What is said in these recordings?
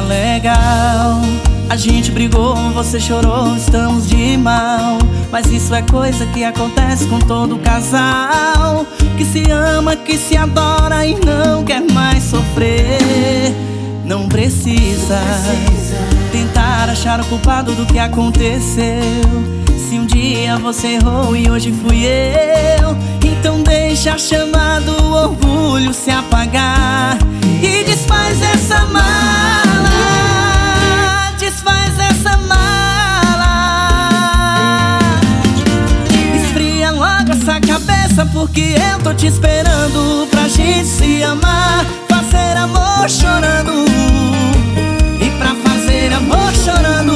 legal. A gente brigou, você chorou, estamos de mal. Mas isso é coisa que acontece com todo casal que se ama, que se adora e não quer mais sofrer. Não precisa tentar achar o culpado do que aconteceu. Se um dia você errou e hoje fui eu, então deixa a chama do orgulho se apagar e desfaz essa mala, desfaz essa mala. Esfria logo essa cabeça, porque eu tô te esperando pra gente se amar, fazer amor chorando. E pra fazer amor chorando,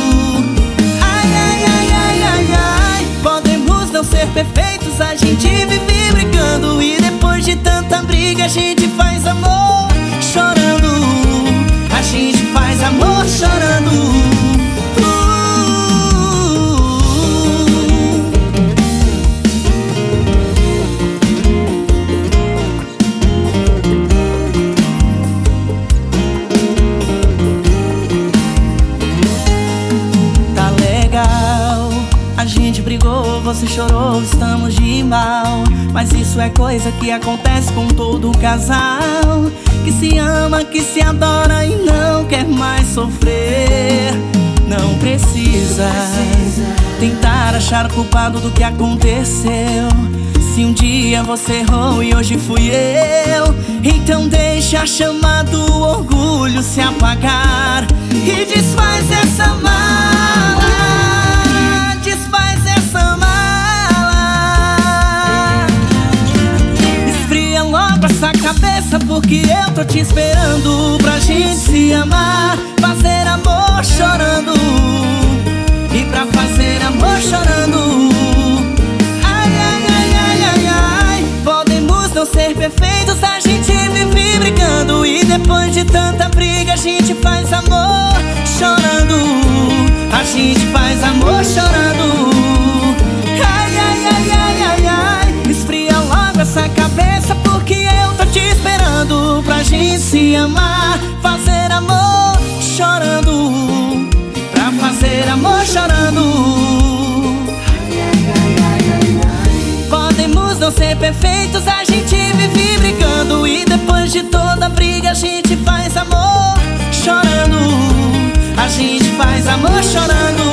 ser perfeitos, a gente vive brigando. E depois de tanta briga a gente faz amor chorando. A gente faz amor chorando. Tá legal, a gente brigou, você chorou, estamos de mal. Mas isso é coisa que acontece com todo casal que se ama, que se adora e não quer mais sofrer. Não precisa tentar achar o culpado do que aconteceu. Se um dia você errou e hoje fui eu, então deixa a chama do orgulho se apagar e desfaz essa mala, desfaz essa mala. Esfria logo essa cabeça, porque eu tô te esperando pra gente se amar, fazer amor chorando. E pra fazer amor chorando, ai, ai, ai, ai, ai, ai, podemos não ser perfeitos, a gente vive brigando. E depois de tanta briga a gente faz amor chorando. A gente faz amor chorando. Ai, ai, ai, ai, ai, ai, esfria logo essa cabeça, porque eu tô te esperando pra gente se amar, fazer amor chorando. Pra fazer amor chorando. Podemos não ser perfeitos, a gente vive brigando. E depois de toda briga a gente faz amor chorando. A gente faz amor chorando.